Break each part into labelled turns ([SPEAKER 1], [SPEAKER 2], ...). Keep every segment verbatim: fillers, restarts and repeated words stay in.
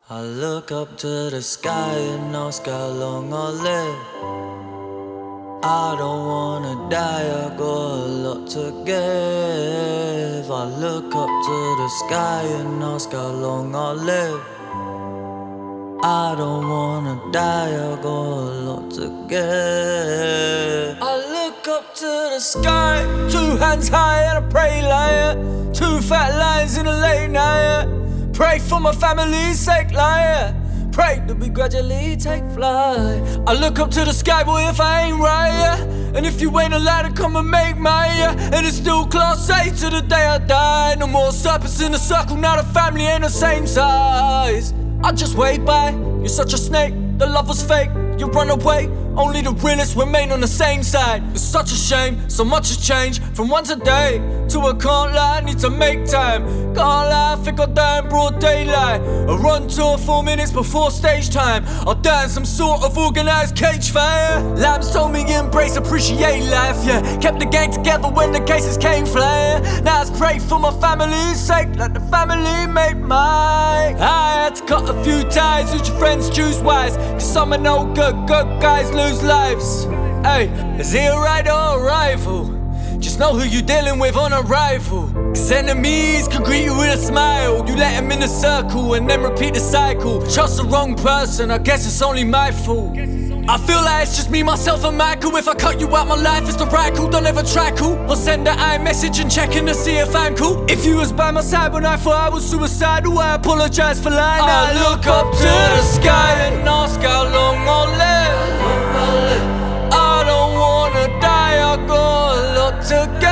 [SPEAKER 1] I look up to the sky and ask how long I'll live. I don't wanna die, I got a lot to give. I look up to the sky and ask how long I'll live. I don't wanna die, I got a lot to give. I look up to the sky, two hands high and I pray like two fat lines in a late night. Pray for my family's sake, like pray that we gradually take flight. I look up to the sky, boy, if I ain't right, yeah. And if you ain't allowed to come and make mine, yeah. And it's still class A to the day I die. No more serpents in a circle, now the family ain't the same size. I just wait by, you're such a snake, the love was fake. You run away, only the realists remain on the same side. It's such a shame, so much has changed. From once a day to a can't lie, need to make time. Can't lie, I think I'll die in broad daylight. I run tour four minutes before stage time. I'll die in some sort of organised cage fire. Lambs told me embrace, appreciate life, yeah. Kept the gang together when the cases came flying. Now it's pray for my family's sake, let the family make mine. I had to cut a few ties, use your friends, choose wise. Cause some are no good, good guys lose lives. Hey, is he a rider or a rival? Just know who you dealing with on arrival. Cause enemies can greet you with a smile. You let them in the circle and then repeat the cycle. Trust the wrong person, I guess it's only my fault. I feel like it's just me, myself and Michael. If I cut you out my life, it's the right call. Don't ever try cool, or send an iMessage and check in to see if I'm cool. If you was by my side when I thought I was suicidal, I apologize for lying. I look up to the sky and ask how long I'll live. I don't wanna die, I got a lot to give.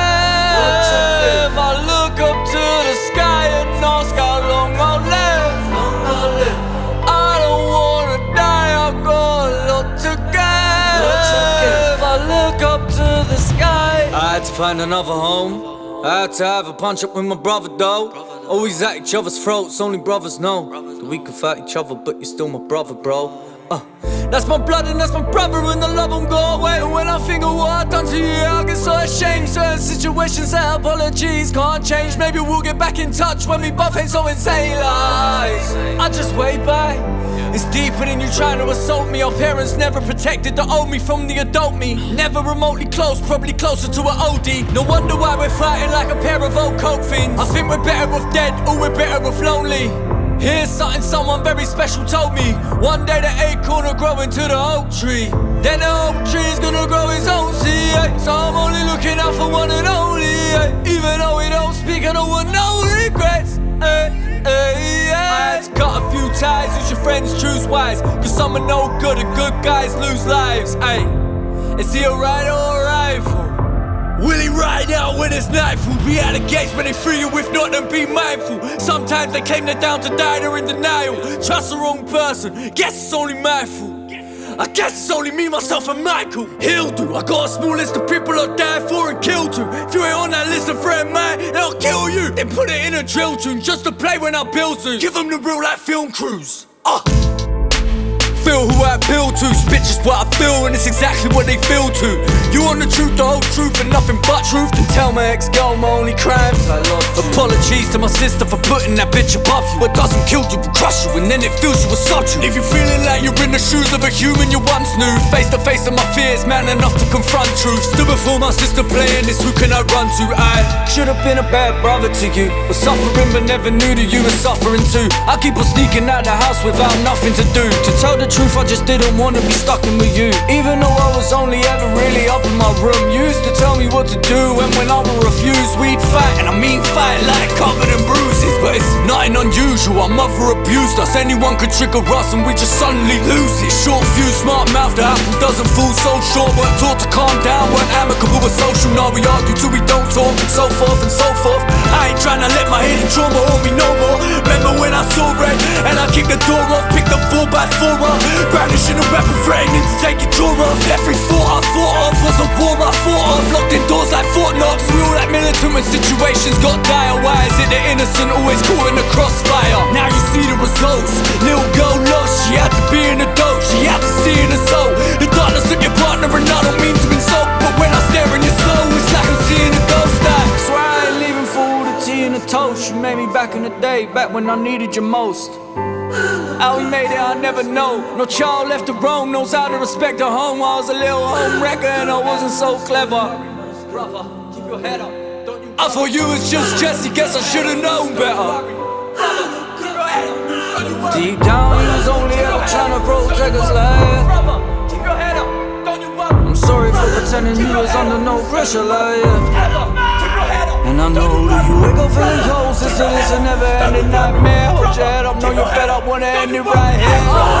[SPEAKER 1] I look up to the sky and ask how long I'll live. I don't wanna die, I got a lot to give. I look up to the sky. I had to find another home. I had to have a punch up with my brother though. Always at each other's throats, only brothers know that we can fight each other, but you're still my brother, bro. Uh, that's my blood and that's my brother, and the love won't go away. And when I think of what I've done to you, I get so ashamed. Certain situations that apologies can't change. Maybe we'll get back in touch when we both ain't so insane. Lies, I just wait by. It's deeper than you trying to assault me. Our parents never protected the old me from the adult me. Never remotely close, probably closer to an O D. No wonder why we're fighting like a pair of old coke fiends. I think we're better off dead, or we're better off lonely. Here's something someone very special told me. One day the acorn will grow into the oak tree. Then the oak tree's gonna grow its own seed, eh? So I'm only looking out for one and only, eh? Even though we don't speak, I don't want no regrets, eh? Eh, yeah. I had to cut a few ties, use your friends, choose wise. Cause some are no good and good guys lose lives, eh? Is he a rider or a rifle? Will he ride out when it's nightfall? Be out of gates when they free you, if not then be mindful. Sometimes they claim they're down to die, they're in denial. Trust the wrong person, guess it's only my fault. I guess it's only me, myself and Michael. He'll do, I got a small list of people I'll die for and kill to. If you ain't on that list of friend mine, then I'll kill you. Then put it in a drill tune, just to play when I build to. Give them the real life film crews. uh. Feel who I appeal to, spit just what I feel, and it's exactly what they feel to. You want the truth, the whole truth, and nothing but truth. Then tell my ex-girl my only crimes. Apologies to my sister for putting that bitch above you. What doesn't kill you will crush you, and then it feels you assault you. If you're feeling like you're in the shoes of a human you once knew, face to face with my fears, man enough to confront truth. Stood before my sister playing this, who can I run to? I should've been a bad brother to you, was suffering but never knew that you were suffering too. I keep on sneaking out the house without nothing to do. To tell the truth, I just didn't wanna be stuck in with you. Even though I was only ever really up in my room, you used to tell me what to do, and when I would refuse, we'd fight. And I mean fight like covered in bruises, but it's nothing unusual. Our mother abused us, anyone could trigger us and we just suddenly lose it. Short fuse, smart mouth, the apple doesn't fall so short. Weren't taught to calm down, weren't amicable, we're social. Now we argue till we don't talk, and so forth and so forth. I ain't trying to let my hidden trauma hold me no more. Remember when I saw red, and I kicked the door off, picked the four by four up, brandishing a weapon, threatening to take your jaw off. Every thought I thought of was a war I fought of. Locked in doors like Fort Knox. We all like militant when situations got dire. Why is it the innocent always caught in the crossfire? Now you see the results. Little girl lost, she had to be in the dope. She had to see in her soul the darkness of your partner, and I don't mean to insult, but when I stare in your soul, it's like I'm seeing a ghost. I swear I ain't leaving for all the tea and the toast. You made me back in the day, back when I needed you most. How we made it, I never know. No child left to roam, knows how to respect a home. I was a little home wrecker and I wasn't so clever. Brother, keep your head up. Don't you I thought you was just Jesse, guess I should've known better. Deep down, he was only ever trying to protect his life. Keep your head up. Don't you worry. I'm sorry for pretending you was under no pressure, like yeah. And I know that you wake up feeling cold, sister, this a never ending nightmare. Hold your head up, know you're fed up, wanna end it right here.